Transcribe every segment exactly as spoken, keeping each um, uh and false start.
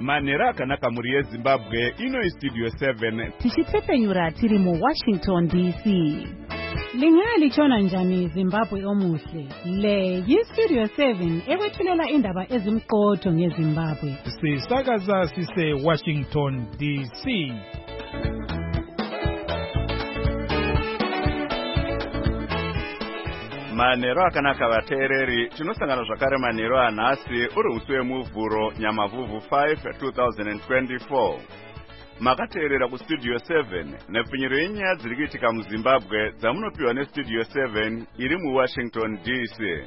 Manera akanaka muri yeZimbabwe ino Studio seven. Tichitsepenyura tiri mu Washington D C. Lingali chona njani Zimbabwe omuhle. Le yi Studio seven ewethulela indaba ezimqotho ngeZimbabwe. Sisakaza sise Washington D C. Manero akanaka vateereri, tinosangana zvakare manero anhasi uri musi wemuvhuro Nyamavhuvhu five twenty twenty-four. Makateerera kuStudio seven nepfinyiro yenyaya dziri kuitika muZimbabwe dzamunopiwa neStudio seven iri muWashington D C.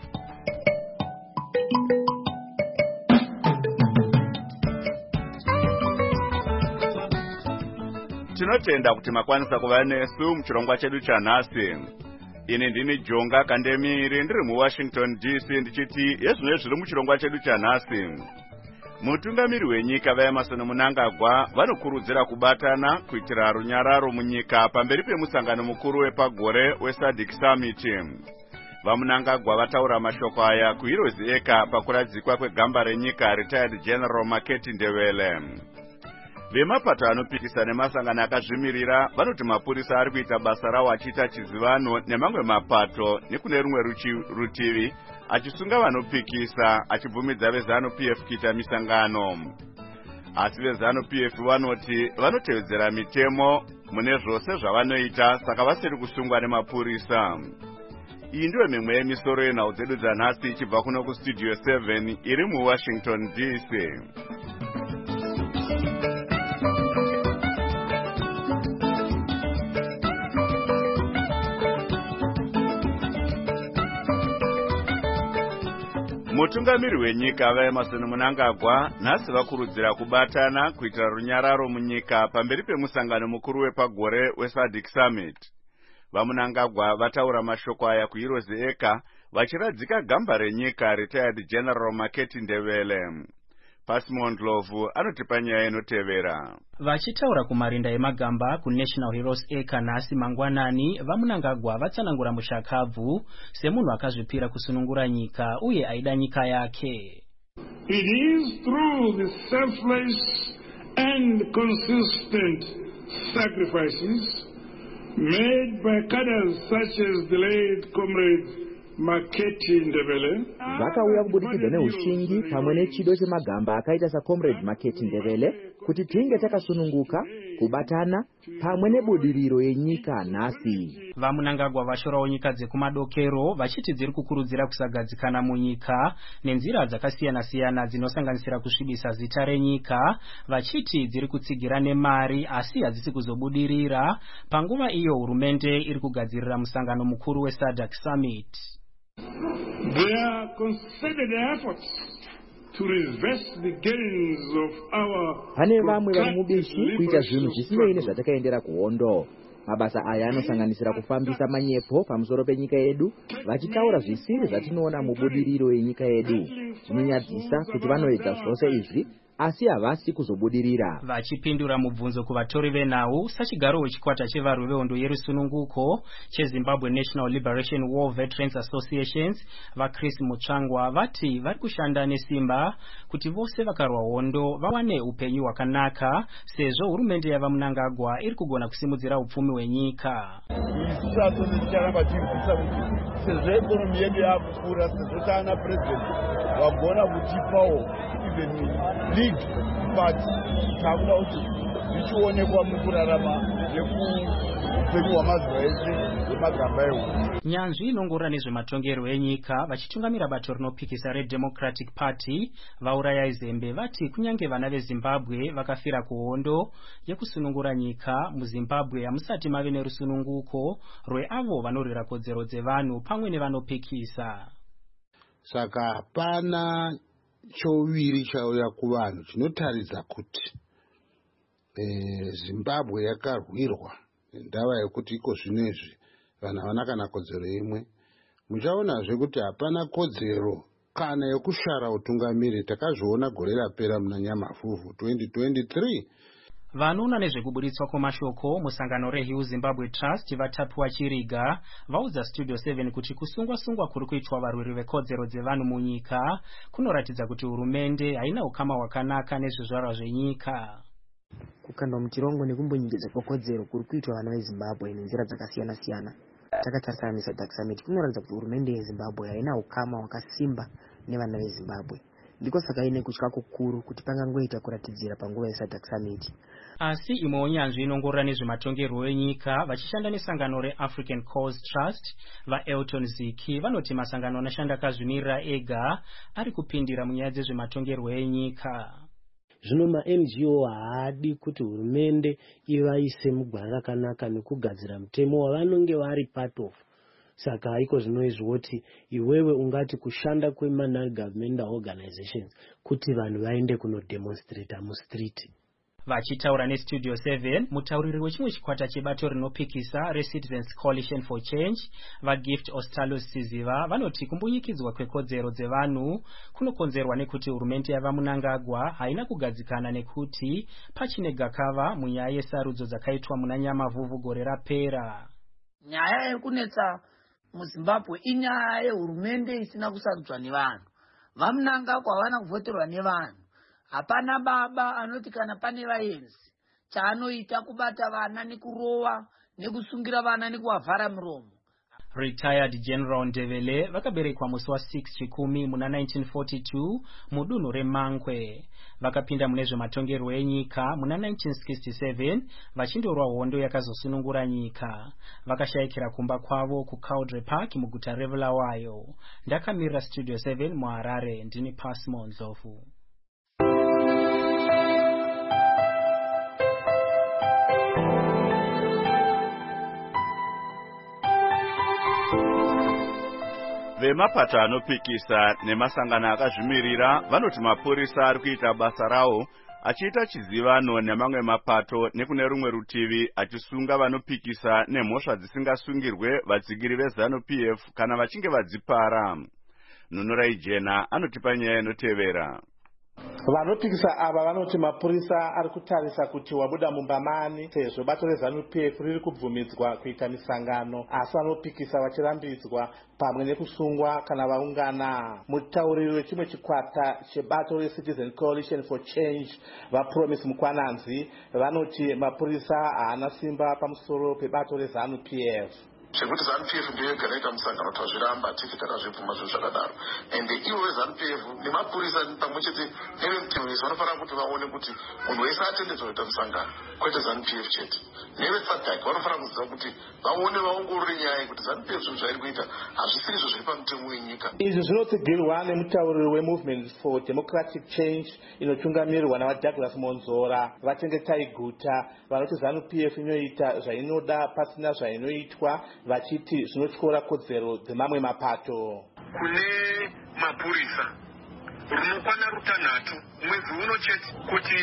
Tinotenda kuti makwanisa kuva nesu muchirongwa chedu chanhasi. Ini ndini Jonga Kandemiri ndiri muWashington D C ndichiti yezvino zviri muchirongwa chedu chanhasi. Mutungamiri wenyika vaEmmerson Mnangagwa vanokurudzira kubatana kuitira runyararo munyika pamberi pemusangano mukuru wepagore weSADC Summit. VaMnangagwa vataura mashoko aya kuHeroes Acre pakuradzikwa kwegamba renyika Retired General Maketi Ndebele. Vemapato anopikisa nemasangano akazvimirira vanoti mapurisa ari kuita basa rawo achiita chizivano nemamwe mapato nekune rumwe rutivi achisunga vanopikisa achibvumidza veZanu P F kuita misangano. Asi veZanu P F vanoti vanotevedzera mitemo mune zvose zvavanoita saka vasiri kusungwa nemapurisa. Iyi ndiyo mimwe yemisoro yenhau dzedu dzanhasi ichibva kuno kuStudio seven iri muWashington D C. Mutungamiri wenyika vaEmmerson Mnangagwa nhasi vakurudzira kubatana kuitira runyararo munyika pamberi pemusangano mukuru wepagore weSADC Summit. VaMnangagwa vataura mashoko aya kuHeroes Acre vachiradzika gamba renyika Retired General Maketi Ndebele. Pasimon Lovu anotipa nyaya inotevera. Vachitaura kumarinda emagamba kuNational Heroes Acre nhasi mangwanani, VaMnangagwa vatsanangura mushakabvu semunhu akazvipira kusunungura nyika uye aida nyika yake. It is through the selfless and consistent sacrifices made by cadres such as the late comrade Maketi Ndebele. Vakauya kubudikidza neushingi pamwe nechido chemagamba akaita saComrade Maketi Ndebele kuti tinge takasununguka kubatana pamwe nebudiriro yenyika nhasi. VaMnangagwa vashorawo nyika dzekumadokero vachiti dziri kukurudzira kusagadzikana munyika nenzira dzakasiyana-siyana dzinosanganisira kusvibisa zita renyika, vachiti dziri kutsigira nemari asi hadzisi kuzobudirira panguva iyo hurumende iri kugadzirira musangano mukuru weSADC Summit. Their concerted efforts to reverse the gains of our pane vamwe vari mubishi kuita zvinhu zvisinei nezvatakaendera kuhondo. Mabasa aya anosanganisira kufambisa manyepo pamusoro penyika yedu vachitaura zvisiri zvatinoona mubudiriro yenyika yedu. Zvinonyadzisa kuti vanoedza zvose izvi asi havasi kuzobudirira. Vachipindura mubvunzo kuvatori venhau sachigaro wechikwata chevarwi vehondo yerusununguko cheZimbabwe National Liberation War Veterans Associations, vaChris Mutsvangwa vati vari kushanda nesimba kuti vose vakarwa hondo vawane upenyu hwakanaka sezvo hurumende yavaMnangagwa iri kugona kusimudzira upfumi hwenyika. Sezvo ekonomi yedu yakukura, sezvo taana president wagona kutipawo even league but takuda kuti zvichionekwa mukurarama nekuupenyu hwamazuva ese hwemagamba ehu. Nyanzvi inongorora nezvematongerwo enyika vachitungamira bato rinopikisa reDemocratic Party vauraya izembe vati kunyange vana veZimbabwe vakafira kuhondo yekusunungura nyika muZimbabwe hamusati mave nerusununguko rweavo vanorwira kodzero dzevanhu pamwe nevanopikisa. Saka hapana choviri chauya kuvanhu chinotaridza kuti e, Zimbabwe yakarwirwa ndava yekuti iko zvinezvi vanhu havana kana kodzero imwe. Muchaonazve kuti hapana kodzero kana yokushara utungamiri takazviona gore rapera muna Nyamavhuvhu twenty twenty-three. Vanoona nezvekuburitswa kwemashoko musangano reHill Zimbabwe Trust vatapiwa chiriga vaudza Studio seven kuti kusungwa sungwa kuri kuitwa varwiri vekodzero dzevanhu munyika kunoratidza kuti hurumende haina ukama hwakanaka nezvizvarwa zvenyika. Kukandwa muchirongo nekumbonyengedzwa kwekodzero kuri kuitwa vana veZimbabwe nenzira dzakasiyana siyana takatarisana neSADC Summit kunoratidza kuti hurumende yeZimbabwe haina ukama hwakasimba nevana veZimbabwe. Ndiko saka ine kutya kukuru kuti pangangoita kuratidzira panguva yeSADC Summit. Asi imwe unyanzvi inongorora nezvematongerwo enyika vachishanda nesangano reAfrican Cause Trust vaElton Ziki vanoti masangano anoshanda akazvimirira ega ari kupindira munyaya dzezvematongerwo enyika. Zvino ma-N G O haadi kuti hurumende ivaise mugwara rakanaka nekugadzira mutemo wavanonge vari part of. Saka haiko zvinoizvoti iwewe ungati kushanda kwema-non-governmental organizations kuti vanhu vaende kunodemonstrata mustreet. Vachitaura neStudio seven, mutauriri wechimwe chikwata chebato rinopikisa reCitizens Coalition for Change vaGift Ostalos Siziva vanoti kumbunyikidzwa kwekodzero dzevanhu kunokonzerwa nekuti hurumende yavaMunangagwa haina kugadzikana nekuti pachine gakava munyaya yesarudzo dzakaitwa muna Nyamavhuvhu gore rapera. Nyaya yekunetsa muZimbabwe inyaya yehurumende isina kusarudzwa nevanhu. VaMunangagwa havana kuvhoterwa nevanhu. Hapana baba anoti kana pane vaenzi chaanoita kubata vana nekurova nekusungira vana nekuvavhara miromo. Retired General Ndebele vakaberekwa musi wa six chikumi muna nineteen forty-two mudunhu reMankwe. Vakapinda mune zvematongerwo enyika muna nineteen sixty-seven vachindorwa hondo yakazosunungura nyika. Vakashayikira kumba kwavo kuCaudre Park muguta reBulawayo. Ndakamirira Studio seven muHarare, ndini Pasmo Ndlovu. Vemapato anopikisa nemasangano akazvimirira vanoti mapurisa ari kuita basa rawo achiita chizivano nemamwe mapato nekune rumwe rutivi achisunga vanopikisa nemhosva dzisingasungirwe vadzigiri veZANU-P F kana vachinge vadzipara. Nunurai Jena anotipa nyaya inotevera. Vanopikisa ava vanoti mapurisa ari kutarisa kuti wabuda mumbamani sezvo bato reZANU-P F riri kubvumidzwa kuita misangano asi vanopikisa vachirambidzwa pamwe nekusungwa kana vaungana. Mutauriri wechimwe chikwata chebato reCitizen Coalition for Change vaPromise Mukwananzi vanoti mapurisa haana simba pamusoro pebato reZANU-P F. Zvekuti ZANU-P F ndiyo yega inoita musangano tazviramba tiki takazvibvuma zvinhu zvakadaro ende ivo veZANU-P F nemapurisa pamwe chete nevemutevesi vanofanira kuti vaone kuti munhu wese atendedzwa kuita musangano kwete ZANU-P F chete. NeveSADC vanofanira kuziva kuti vaone vaongorore nyaya kuti ZANU-P F zvinhu zvairi kuita hazvisiri izvo zviri pamutemo wenyika. Izvi zvinotsigirwa nemutauriri weMovement for Democratic Change inotungamirwa navaDouglas Monzora vachengetai guta vanoti ZANU-P F inoita zvainoda pasina zvainoitwa vachiti zvinotyora kodzero dzemamwe mapato. Kune mapurisa runokwana rutanhatu mwedzi uno chete kuti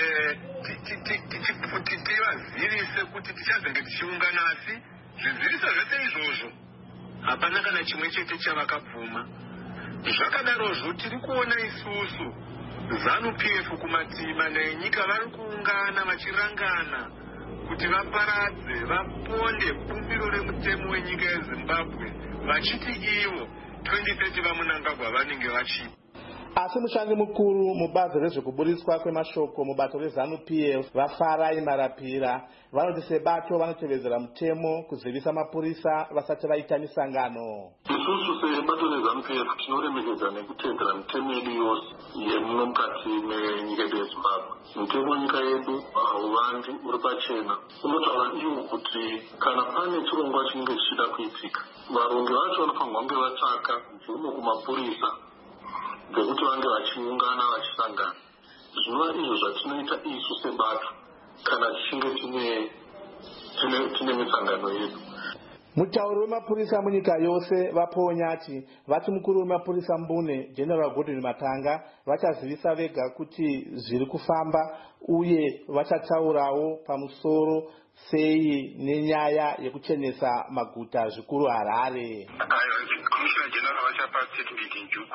tivazirise kuti tichazenge tichiungana asi zviziviso zvese izvozvo hapana kana chimwe chete chavakabvuma. Zvakadarozvo tiri kuona isusu ZANU-P F kumativi mana enyika vari kuungana vachirangana kuti vaparadze vaponde bumbiro remutemo wenyika yeZimbabwe vachiti ivo twenty thirty vaMunangagwa vanenge vachipa. Asi mushandi mukuru mubazi rezvekuburitswa kwemashoko mubato reZANU-P F vaFarai Marapira vanoti sebato vanotevedzera mutemo kuzivisa mapurisa vasati vaita misangano. Isusu sebato reZANU-P F tinoremekedza nekutevedzera mitemo yedu yose yemuno mukati menyika yedu yeZimbabwe. Mutemo wenyika yedu hauvandi uri pachena. Unotaura iwo kuti kana pane chirongwa chinenge chichida kuitika varongi vacho vanofanirwa kunge vatsvaka mvumo kumapurisa ngekuti vange vachiungana vachisangana. Zvinova izvo zvatinoita isu sebato kana tichinge tine tine misangano yedu. Mutauri wemapurisa munyika yose vaPonyati vati mukuru wemapurisa Mbune General Godwin Matanga vachazivisa vega kuti zviri kufamba uye vachataurawo pamusoro sei nenyaya yekuchenesa maguta zvikuru Harare. Commissioner General vachapa statement in due course.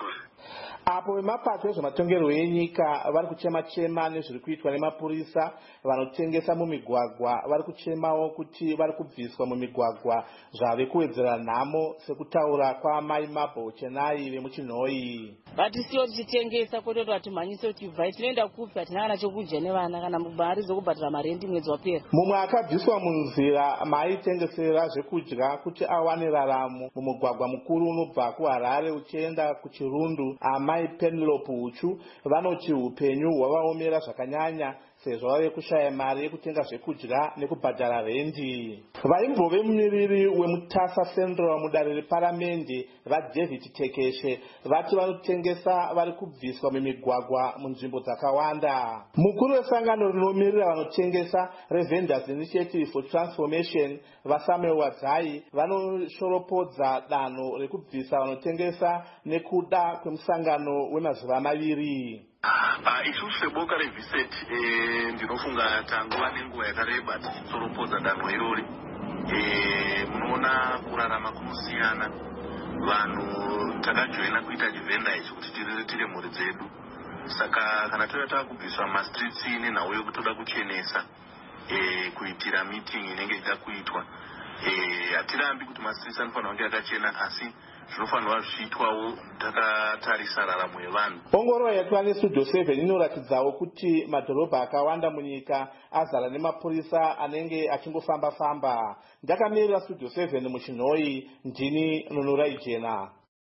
apo vemapato ezvematongerwo enyika vari kuchema-chema nezviri kuitwa nemapurisa vanotengesa mumigwagwa. Vari kuchemawo kuti vari kubviswa mumigwagwa zvave kuwedzera nhamo, sekutaura kwaamai Mabel Chenai vemuchinhoi. Vatisiwo tichitengesa kwete vatimhanyise kuti bvai tinoenda kupi, hatina kana chokudya nevana kana mari dzokubhadhara marendi mwedzi wapera. Mumwe akabviswa munzira maitengesera zvekudya kuti awane raramo mumugwagwa mukuru unobva kuHarare uchienda kuChirundu. Amai Penelope Uchu vanoti upenyu hwavaomera zvakanyanya sezvo vave kushaya mari yekutenga zvekudya nekubhadhara rendi. Vaimbove mumiriri wemutasa Central mudare reparamende vaDavid Tekeshe vati vanotengesa vari kubviswa mumigwagwa munzvimbo dzakawanda. Mukuru wesangano rinomirira vanotengesa reVendors Initiative for Transformation vaSamuel Wadzai vanoshoropodza danho rekubvisa vanotengesa nekuda kwemusangano wemazuva maviri. Isusu seboka reViseti ndinofunga tanguva nenguva yakareba tichitsoropodza danho irori. Munoona kurarama kunosiyana. Vanhu takajoina kuita chivenda ichi kuti tiriritire mhuri dzedu. Saka kana toda takubviswa mastreets nenhau yokuti toda kuchenesa kuitira meeting inenge ichida kuitwa. Hatirambi kuti mastreets anofanira kunge akachena, asi zvinofanirwa zvichiitwawo takatarisa raramo yevanhu. Ongororo yaitwa neStudio seven inoratidzawo kuti madhorobha akawanda munyika azara nemapurisa anenge achingofamba-famba. Ndakamirira Studio seven muchinhoi, ndini Nunurai Jena.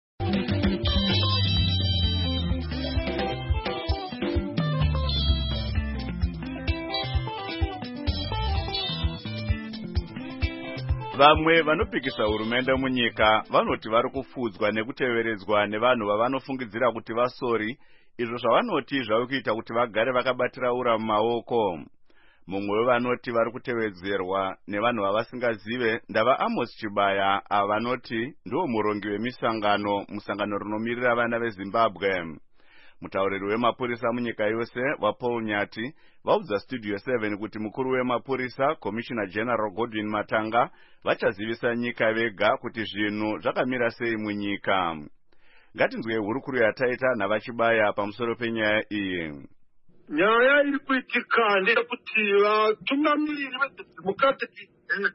Vamwe vanopikisa hurumende munyika vanoti vari kufudzwa nekuteveredzwa nevanhu vavanofungidzira kuti vasori, izvo zvavanoti zvave kuita kuti vagare vakabatira ura mumaoko. Mumwe wevanoti vari kutevedzerwa nevanhu vavasingazive ndava Amos Chibaya, avanoti ndiwo murongi wemisangano musangano rinomirira vana veZimbabwe. Mutauriri wemapurisa munyika yose waPaul Nyati vaudza Studio seven kuti mukuru wemapurisa Commissioner General Godwin Matanga vachazivisa nyika vega kuti zvinhu zvakamira sei munyika. Ngatinzwe hurukuru yataita navaChibaya pamusoro penyaya iyi. Nyaya iri kuitika ndeyekuti vatungamiriri vedemocratic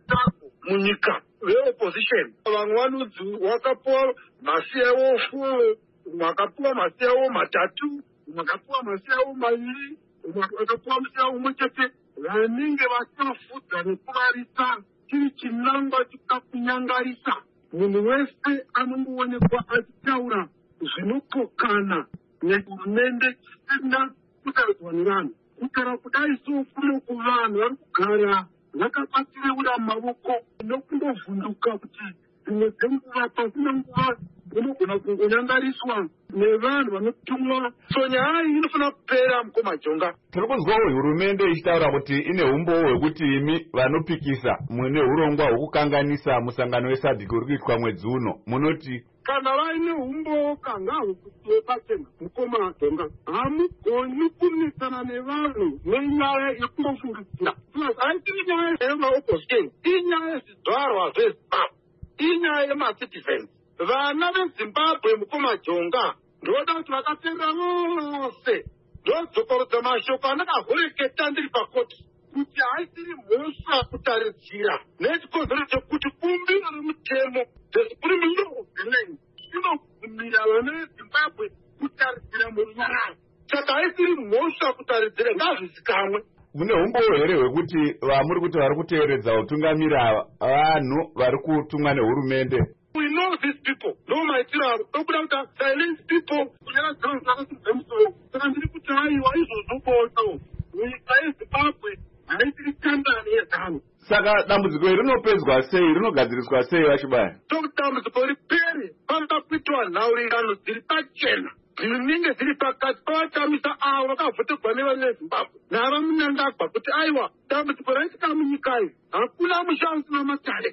munyika veopposition vamwe vanonzi vakapiwa masi avo vakapiwa masi avo matatu, vakapiwa masi avo maviri, vakapiwa masi avo umwe chete, vanenge vachivafudza nekuvarisa chiri chinangwa chikuda kunyangarisa. Munhu wese anongoonekwa achitaura zvinopokana nehurumende isina kutaridzwa nevanhu. Kutaura kudai so kuno kuvanhu vari kugara vakabatire ura mumavoko nokundovhunduka kuti dzimwe dzenguva pasina nguva unogona kungonyangariswa nevanhu vanotumwa. So nyaya iyi inofanira kupera mukoma Jonga. Tiri kunzwawo hurumende ichitaura kuti ine umbowo hwekuti imi vanopikisa mune urongwa hwokukanganisa musangano wesadhiki uri kuitwa mwedzi uno. Munoti kana vaine umbowo kangahwe kuti pachena mukoma Jonga hamugoni kumisana nevanhu nenyaya yekungofungidzira. Haiti inyaya yemaopposition, inyaya yezvidzvarwa zveZimbabwe, inyaya yemacitizens. Vana veZimbabwe mukoma Jonga ndoda kuti vakateerera vose ndodzokorodza mashoko andakavhureketa ndiri pakoti kuti haisiri mhosva kutaridzira nechikonzero chekuti bumbiro remutemo dzezvikurumiro oveneni inobvumira vana veZimbabwe kutaridzira murunararo. Saka haisiri mhosva kutaridzira, ngazvizikamwe. Mune umbowo here hwekuti vamuri kuti vari kuteeredza utungamira vanhu vari kutumwa nehurumende? We know these people. No maitiro avo tokuda kuti silence people kunyara dziro dzakasimudza musoro. Saka ndiri kuti haiwa izvozvoboso nyika yeZimbabwe haisiri kandani yezano. Saka dambudziko iri rinopedzwa sei, rinogadziriswa sei vaChibaya? Tokuti dambudziko ripere panoda kuitwa nhaurirano dziri pachena dzinenge dziri pakati pavatamisa avo vakavhoterwa nevana veZimbabwe navamunangagwa kuti aiwa dambudziko raitika munyika iyi hakuna mushansi namatare.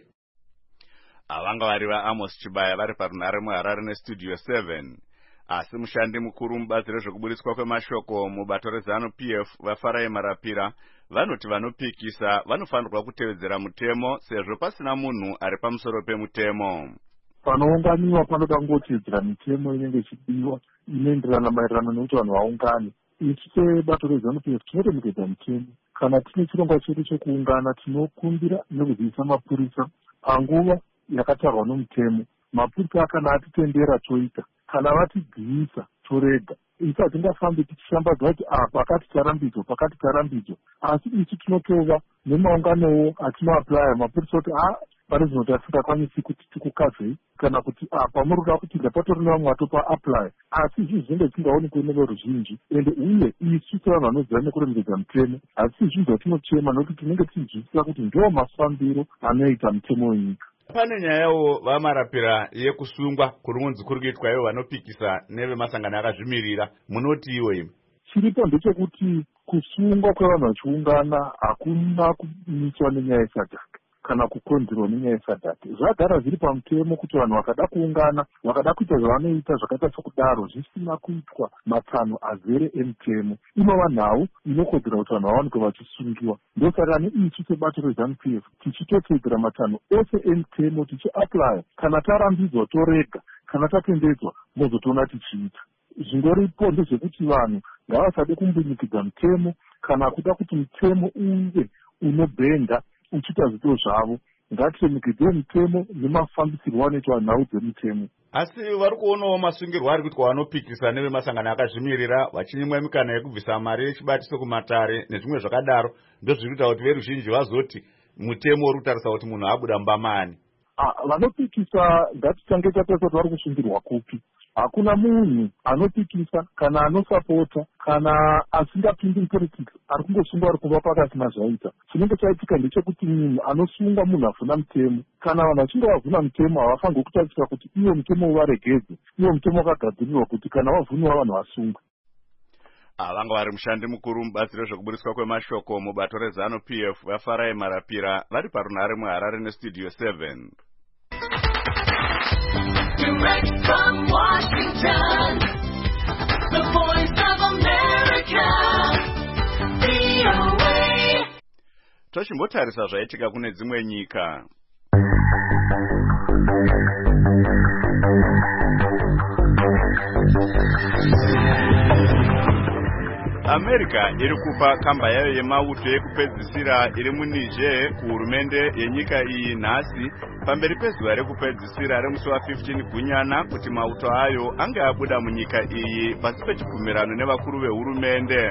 Avanga vari vaAmos Chibaya vari parunhare muHarare neStudio seven. Asi mushandi mukuru mubazi rezvekubudiswa kwemashoko mubato reZanu-P F vaFarai Marapira vanoti vanopikisa vanofanirwa kutevedzera mutemo sezvo pasina munhu ari pamusoro pemutemo. panounganiwa panoda kungotedzera mitemo inenge ichidiwa inoenderana maererano nekuti vanhu vaungane. Isu sebato reZANU-P F tinoremekedza mitemo. Kana tine chirongwa chedu chekuungana tinokumbira nekuzivisa mapurisa panguva yakatarwa nomutemo. Mapurisa kana atitendera toita, kana vatibvisa torega. Isu hatingafambi tichishambadza kuti ah pakati tarambidzwa pakati tarambidzwa, asi isu tinotova nemaunganowo atinoaplaya mapurisa kuti ah pane zvinoti asikakwanisi kuti tikukazei, kana kuti ah pamuri kuda kupinda patori nevamwe vatopa apply, asi izvi zvinenge zvisingaonekwi neveruzhinji. Ende uye isu sevanhu vanoziva nekuremekedza mitemo asi izvi zvatinochema nokuti tinenge tichizwisisa kuti ndo mafambiro anoita mitemo wenyika. Pane nyayawo vamarapira yekusungwa kurunzi kuri kuitwa ivo vanopikisa nevemasangano akazvimirira, munoti iwo imi? Chiripo ndechekuti kusungwa kwevanhu vachiungana hakuna kumiswa nenyaya yesadhaka kana kukonzerwa nenyaya yesadhaka. Zvagara zviri pamutemo kuti vanhu vakada kuungana vakada kuita zvavanoita zvakaita sokudaro zvisina kuitwa matanho azere emutemo, inova nhau inokodzera kuti vanhu vawanikwe vachisungiwa. Ndosaka neisu sebato reZANU-P F tichitotedzera matanho ose emutemo tichiaplaya. Kana tarambidzwa torega, kana tatendedzwa mozotoona tichiita. Zvingoripo ndezvekuti vanhu ngavasade kumbunyikidza mutemo, kana kuda kuti mutemo uve unobhenda uchiita zvito zvavo. Ngatiremekedze mitemo nemafambisirwo anoitwa nhau dzemutemo. Asi vari kuonawo masungirwo ari kuitwa vanopikisa nevemasangano akazvimirira vachinyimwa mikana yekubvisa mari yechibatiso kumatare nezvimwe zvakadaro, ndozviri kuita kuti veruzhinji vazoti mutemo uri kutarisa kuti munhu abuda mbamani. Ah, vanopikisa ngatitange tatarisa kuti vari kusungirwa kupi. Hakuna munhu anopikisa kana anosapota kana asingapindi mupolitics ari kungosungwa ari kuva pakasina zvaita. Chinenge chaitika ndechekuti munhu anosungwa munhu avhuna mutemo. Kana vanhu vachinge vavhuna mutemo havafaniri kutarisira kuti iwo mutemo uvaregedze, iwo mutemo wakagadzirirwa kuti kana wavhuniwa vanhu vasungwe. Vanga vari mushandi mukuru mubazi rezvekuburiswa kwemashoko mubato reZANU-P F vaFarai Marapira vari parunhare muHarare nestudio seven. Direct from Washington, the voice of America, V O A. Tochimbotarisa zvaitika kune dzimwe nyika. America iri kupa kamba yayo yemauto ekupedzisira iri muNiger kuhurumende yenyika iyi nhasi pamberi pezuva rekupedzisira remusi wa15 Gunyana kuti mauto ayo ange abuda munyika iyi pasi pechibvumirano nevakuru vehurumende.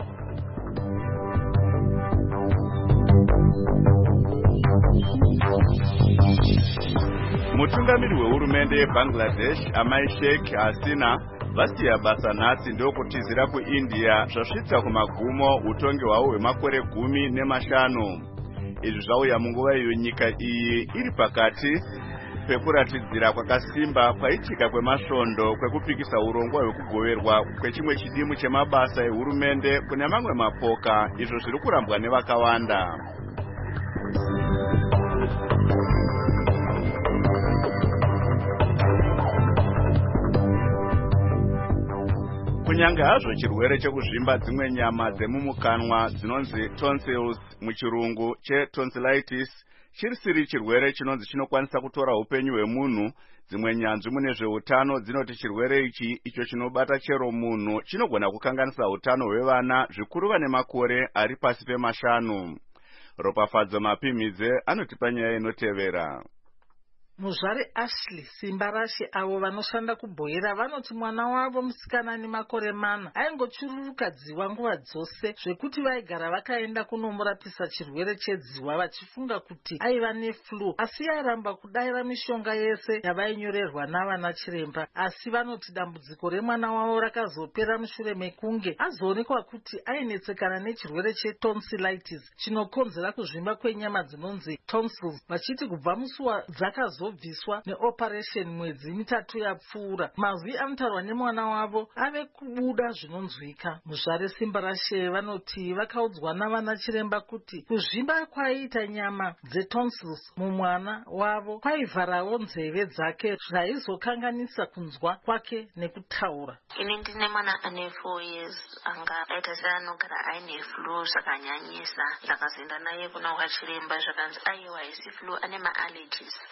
Mutungamiri wehurumende yeBangladesh Amai Sheikh Hasina vasiya basa nhasi ndokutizira kuIndia zvasvitsa kumagumo utongi hwavo hwemakore gumi nemashanu. Izvi zvauya munguva iyo nyika iyi iri pakati pekuratidzira kwakasimba kwaitika kwemasvondo kwekupikisa urongwa hwekugoverwa kwechimwe chidimu chemabasa ehurumende kune mamwe mapoka, izvo zviri kurambwa nevakawanda. Kunyange hazvo chirwere chekuzvimba dzimwe nyama dzemumukanwa dzinonzi tonsils muchirungu chetonsillitis chirisiri chirwere chinonzi chinokwanisa kutora upenyu hwemunhu, dzimwe nyanzvi mune zveutano dzinoti chirwere ichi icho chinobata chero munhu chinogona kukanganisa utano hwevana zvikuru vane makore ari pasi pemashanu. Ropafadzo Mapimidze anotipa nyaya inotevera. Muzvare Ashley Simbarashe avo vanoshanda kubhoera vanoti mwana wavo musikana ane makore mana aingochururuka dziwa nguva dzose zvekuti vaigara vakaenda kunomurapisa chirwere chedziwa vachifunga kuti aiva neflu, asi yairamba kudaira mishonga yese yavainyorerwa navana chiremba. Asi vanoti dambudziko remwana wavo rakazopera mushure mekunge azoonekwa kuti ainetsekana nechirwere chetonsillitis chinokonzera kuzvimba kwenyama dzinonzi tonsils, vachiti kubva musi wadzakazo bviswa neoperation mwedzi mitatu yapfuura. Mazwi anotarwa nemwana wavo ave kubuda zvinonzwika. Muzvare Simbarashe vanoti vakaudzwa navana chiremba kuti kuzvimba kwaiita nyama dzetonsils mumwana wavo kwaivharawo nzeve dzake zvaizokanganisa kunzwa kwake nekutaura. Ini ndine mwana ane four years anga aita seanogara aine flu zvakanyanyisa. Ndakazoenda naye kuna wachiremba zvakanzi aiwa isi flu ane maallergies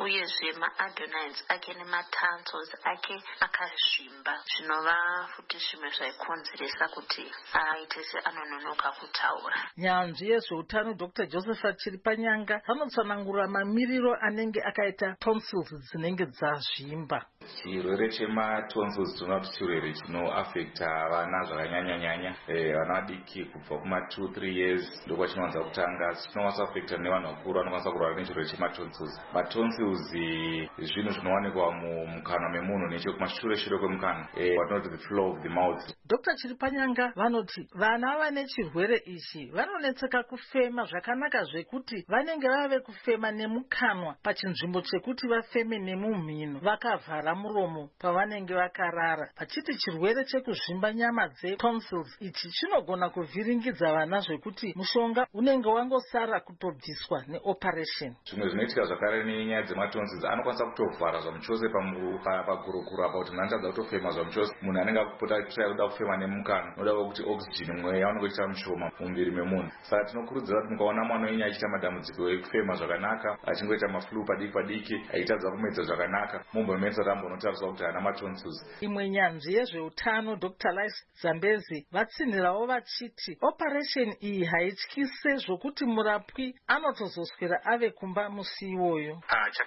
uyezve maadonites ake nematonsils ake akazvimba zvinova futi zvimwe zvaikonzeresa kuti aite seanononoka kutaura. Nyanzvi yezveutano Doctor Josephat Chiripanyanga vanotsanangura mamiriro anenge akaita tonsils dzinenge dzazvimba. Chirwere chematonsils tinoona kuti chirwere chinoafekta vana zvakanyanya-nyanya, vana vadiki kubva kuma two three years ndokwa chinowanza kutanga. Chinokwanisa kuafekta nevanhu vakuru vanokwanisa kurwara nechirwere chematonsils. Matonsils zvinhu zvinowanikwa mumukanwa memunhu nechekumashure shure kwemukana, watinoti the floor of the mouth. Doctor Chiripanyanga vanoti vana vane chirwere ichi vanonetseka kufema zvakanaka zvekuti vanenge vave kufema nemukanwa pachinzvimbo chekuti vafeme nemumhino vakavhara muromo pavanenge vakarara. Pachiti chirwere chekuzvimba nyama dzetonsils ichi chinogona kuvhiringidza vana zvekuti mushonga unenge wangosara kutobviswa neoperation. Zvimwe zvinoitika zvakare nenyaya dzematonsils, anokwanisa kutovhara zvamuchose pagurukuru apa kuti munhu anotadza kutofema zvamuchose. Munhu anenge akupota kuda kufema nemukana noda kuti oxygen mweya unenge uchiita mushoma mumuviri memunhu. Saka tinokurudzira kuti mukaona mwana wenyu achiita madambudziko ekufema zvakanaka, achingoita maflu padiki padiki, achitadza kumedza zvakanaka, mumbomesa rambo unotariswa kuti ana matonsils. Imwe nyanzvi yezveutano Doctor Lice Zambezi vatsinhirawo vachiti operation iyi haityise zvokuti murapwi anotozoswera ave kumba musi iwoyo.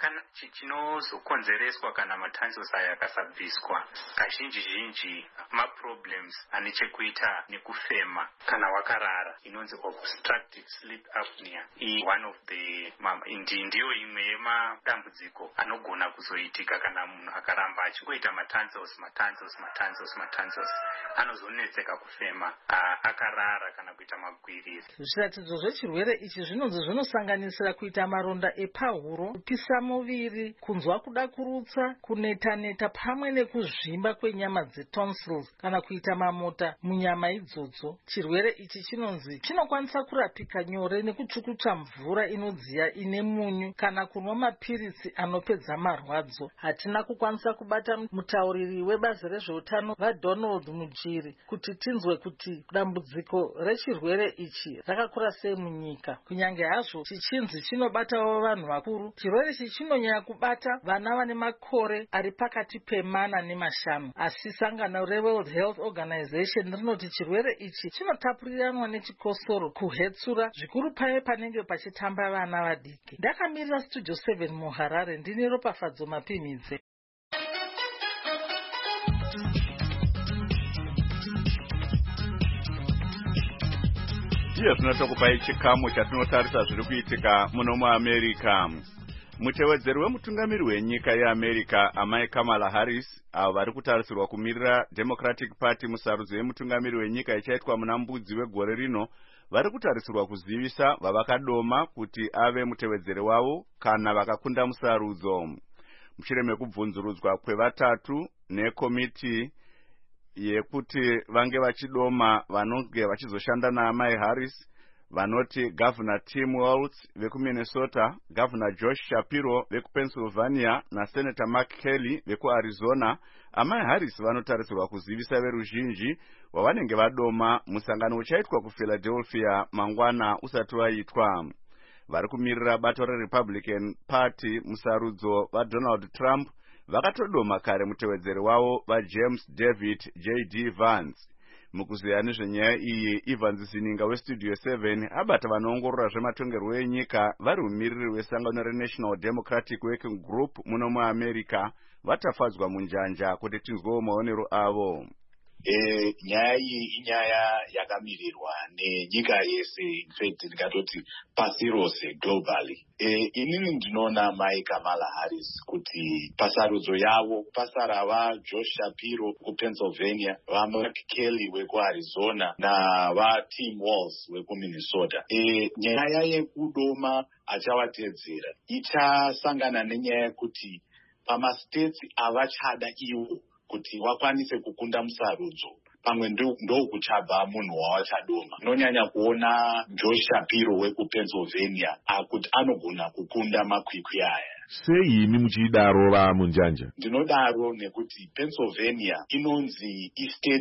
Chinozokonzereswa kana matonsils aya akasabviswa kazhinji zhinji maproblems ane chekuita nekufema kana wakarara, inonzi obstructive sleep apnea. Iyi one of the ndiyo imwe yemadambudziko anogona kuzoitika kana munhu akaramba achingoita matonsils matonsils matonsils matonsils, anozonetseka kufema akarara kana kuita magwiriri. Zviratidzo zvechirwere ichi zvinonzi zvinosanganisira kuita maronda epahuro, kupisa muviri, kunzwa kuda kurutsa, kuneta-neta pamwe nekuzvimba kwenyama dzetonsils kana kuita mamota munyama idzodzo. Chirwere ichi chinonzi chinokwanisa kurapika nyore nekuchukucha mvura inodziya ine munyu kana kunwa mapirisi anopedza marwadzo. Hatina kukwanisa kubata mutauriri webazi rezveutano vaDonald Mujiri kuti tinzwe kuti dambudziko rechirwere ichi rakakura sei munyika. Kunyange hazvo chichinzi chinobatawo vanhu vakuru, chirwere ichi chinonyanya kubata vana vane makore ari pakati pemana nemashanu. Asi sangano reWorld Health Organization rinoti chirwere ichi chinotapuriranwa nechikosoro, kuhetsura, zvikuru paye panenge pachitamba vana vadiki. Ndakamirira Studio seven muHarare, ndine Ropafadzo Mapimidze. Iye zvinotokupai chikamu chatinotarisa zviri kuitika muno muAmerica. Mutevedzeri wemutungamiri wenyika yeAmerica amai Kamala Harris, avo vari kutarisirwa kumirira Democratic Party musarudzo yemutungamiri wenyika ichaitwa muna mbudzi wegore rino, vari kutarisirwa kuzivisa vavakadoma kuti ave mutevedzeri wavo kana vakakunda musarudzo. Mushure mekubvunzurudzwa kwevatatu nekomiti yekuti vange vachidoma vanonge vachizoshanda naamai Harris, vanoti Governor Tim Walz vekuMinnesota, Governor Josh Shapiro vekuPennsylvania na Senator Mark Kelly vekuArizona, amai Harris vanotarisirwa kuzivisa veruzhinji wavanenge vadoma musangano uchaitwa kuPhiladelphia mangwana usati waitwa. Vari kumirira bato reRepublican Party musarudzo vaDonald Trump vakatodoma kare mutevedzeri wavo vaJames David J D Vance. Mukuziya nezvenyaya iyi, Evans Zininga weStudio seven abata vanoongorora zvematongerwo enyika vari mumiriri wesangano reNational Democratic Working Group muno muAmerica vatafadzwa munjanja kuti tinzwewo maonero avo. E, nyaya iyi inyaya yakamirirwa nenyika yese, in fact ndingatoti pasi rose globally. E, inini ndinoona mai Kamala Harris kuti pasarudzo yavo pasara vaJosh Shapiro kuPennsylvania, vaMark Kelly wekuArizona navaTim Walz wekuMinnesota. E, nyaya yekudoma achavatedzera ichasangana nenyaya yekuti pamastates avachada ivo kuti wakwanise kukunda musarudzo, pamwe ndo kuchabva munhu wawachadoma. Nonyanya kuona Josh Shapiro wekuPennsylvania akuti anogona kukunda makwikwi aya. Sei imi muchidaro va munjanja? Ndinodaro nekuti Pennsylvania inonzi istate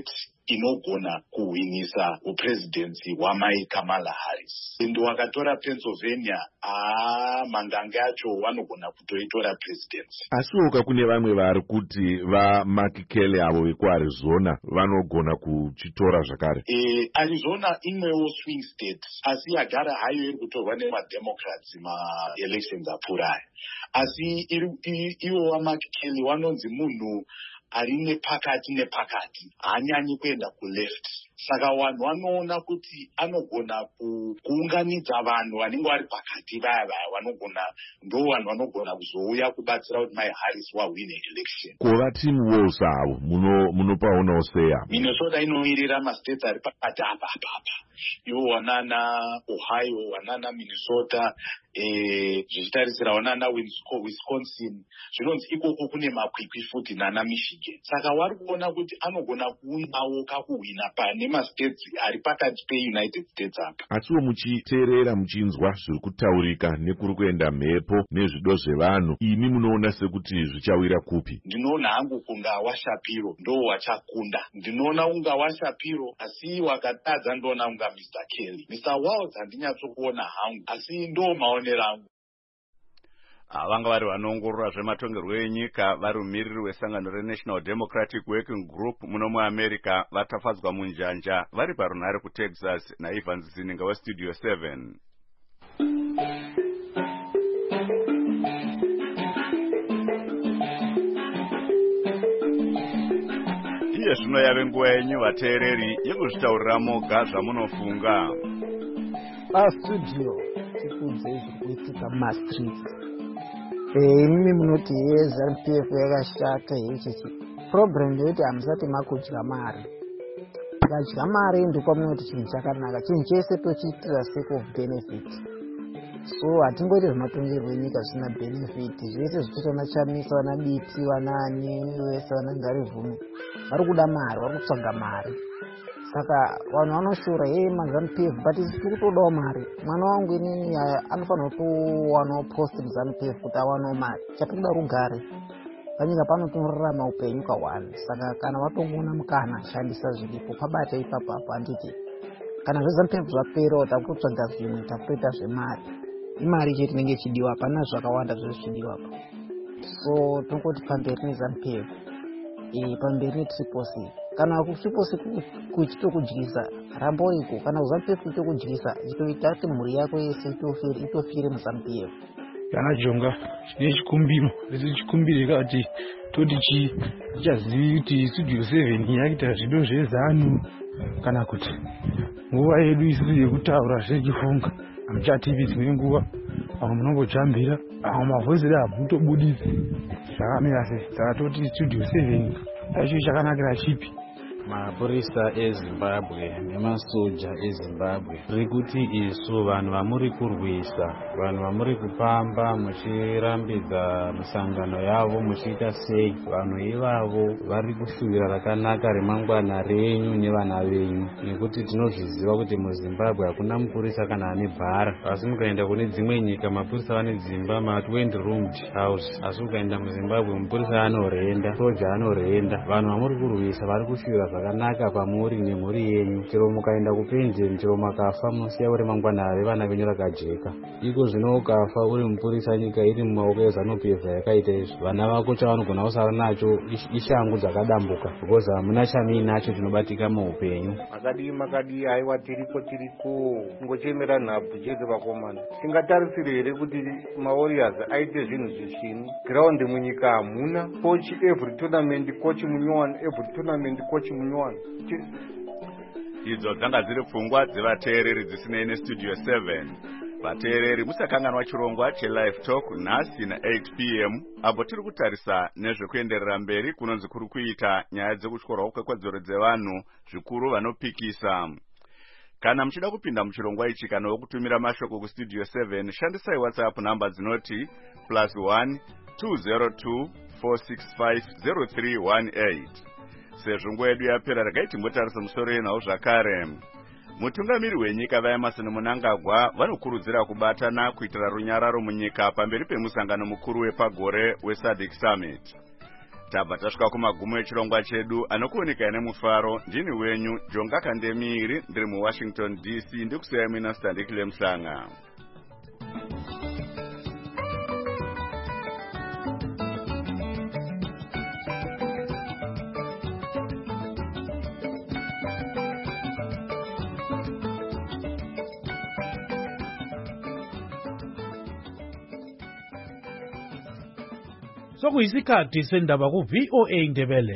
inogona kuwinisa upresidency wamai Kamala Harris. Ndo wakatora Pennsylvania, ah mangange acho wanogona kutoitora presidency. Asiuka kune vamwe vari kuti vaMark Kelly avo vekuArizona vanogona kuchitora zvakare. Eh, Arizona imwewo swing state, asi yagara hayo iri kutorwa nemademocrats ma-elections apfuurayo. Asi iwo waMark Kelly wanonzi munhu ari nepakati nepakati, haanyanyi kuenda kuleft. Saka vanhu vanoona kuti anogona kuunganidza vanhu vanenge vari pakati vaya vaya vanogona ndo vanhu vanogona kuzouya kubatsira kuti Mai Harris wawine election. Kuva Tim Walz avo munopaonawo seya? Minnesota inomirira mastates ari pakati apa apa apa. Iwo wanana Ohio, wanana Minnesota, eh zvichitarisira wanana Wisconsin. Zvinonzi ikoko kune makwikwi futi nana Michigan. Saka wari kuona kuti anogona kuunawo kakuhwina pane mastates ari pakati peUnited States apa. Asiwo muchiteerera muchinzwa zviri kutaurika nekuri kuenda mhepo nezvido zvevanhu, imi munoona sekuti zvichawira kupi? Ndinoona hangu kunga waShapiro ndo wachakunda. Ndinoona unga waShapiro, asi wakatadza ndona unga Mister Kelly. Mister Walz handinyatsokuona hangu, asi ndo maonero angu. Vanga vari vanoongorora zvematongerwo enyika vari mumiriri wesangano reNational Democratic Working Group muno muAmerica vatafadzwa munjanja vari parunhare kuTexas naIvan Zininga weStudio seven. Iye zvino yave nguva yenyu vateereri yekuzvitaurira moga zvamunofunga. Pastudio tikudze zviri kuitika mumastreets. Imimi munoti yeZANU P F yakashata hechichi. Problem ndeyekuti hamusati makudya mari. Tikadya mari ndiko munoti chinhu chakanaka. Chinhu chese tochiitira sake of benefit. So hatingoti zvematongerwo enyika zvisina benefit. Zvese zvichitona Chamisa, vana Biti, vanani vese vanangarivhume vari kuda mari, vari kutsvaga mari. Saka vanhu vanoshora ye maZANU P F but tiri kutodawo mari. Mwana wangu inini anofanira kuwanawo post muZANU P F kuti awanawo mari. Chatinoda rugare. Panyika pano tinorarama upenyu kawanda. Saka kana watongoona mukana shandisa zviripo pabata ipapo handiti. Kana zveZANU P F zvapera takutotsvaga zvimwe takutoita zvemari. Imari chete inenge ichidiwa, hapana zvakawanda zvichidiwa apa. So tongoti pamberi neZANU P F. Eh pamberi neTriple C. Kana kuTriple C kuchitokudyisa rambo iko, kana kuZANU P F kuchitokudyisa chitoita kuti mhuri yako yese itofire itofire muZANU P F. Kana jonga chine chikumbiro rese chikumbiro kati toti chi chazivi kuti Studio seven yaita zvido zveZANU kana kuti nguva yedu isusu yekutaura zvechifunga hamuchativi dzimwe nguva vamwe munongojambira vamwe mavhoisire hamutobudisi zvakamira sei. Saka toti Studio seven aicho chakanakira chipi? Mapurisa eZimbabwe nemasoja eZimbabwe riri kuti isu vanhu vamuri kurwisa, vanhu vamuri kupamba muchirambidza misangano yavo muchiita sei, vanhu ivavo vari kushuvira rakanaka remangwana renyu nevana venyu, nekuti tinozviziva kuti muZimbabwe hakuna mupurisa kana ane bhara. Asi mukaenda kune dzimwe nyika mapurisa vane dzimba ma-twenty roomed house, asi ukaenda muZimbabwe mupurisa anorenda, soja anorenda. Vanhu vamuri kurwisa vari kushuvira zvakanaka pamuri nemhuri yenyu. Chero mukaenda kupenjeni, chero makafa munosiya uri mangwana revana venyu rakajeka. Iko zvino ukafa uri mupurisa nyika iri mumaoko eZANU P F yakaita izvo, vana vako chavanogona kusara nacho ishangu dzakadambuka, because hamuna chamuinacho chinobatika muupenyu. Makadii makadii aiwa tiriko tiriko kungochemera nhabvu chete vakomana. Tingatarisire here kuti maWarriors aite zvinhu zvishini? Ground munyika hamuna, coach every tournament coach munyowani, every tournament coach munyowani. Idzo dzanga dziri pfungwa dzevateereri dzisinei neStudio seven. Vateereri musakanganwa chirongwa cheLive Talk nhasi na-eight p m apo tiri kutarisa nezvekuenderera mberi kunonzi kuri kuita nyaya dzekutyorwa kwekodzero dzevanhu zvikuru vanopikisa. Kana muchida kupinda muchirongwa ichi kana wokutumira mashoko kuStudio seven, shandisai WhatsApp namba dzinoti plus one two zero two four six five zero three one eight. Sezvo nguva yedu yapera regai timbotarisa musoro yenhau zvakare. Mutungamiri wenyika vaEmmerson Mnangagwa vanokurudzira kubatana kuitira runyararo munyika pamberi pemusangano mukuru wepagore weSADC Summit. tabva tasvika kumagumo echirongwa chedu anokuoneka nemufaro. Ndini wenyu Jonga Kandemiri, ndiri muWashington D C, ndikusiyai mina Standikile Mhlanga. Sokuyisikhathi sendaba ku V O A Ndebele.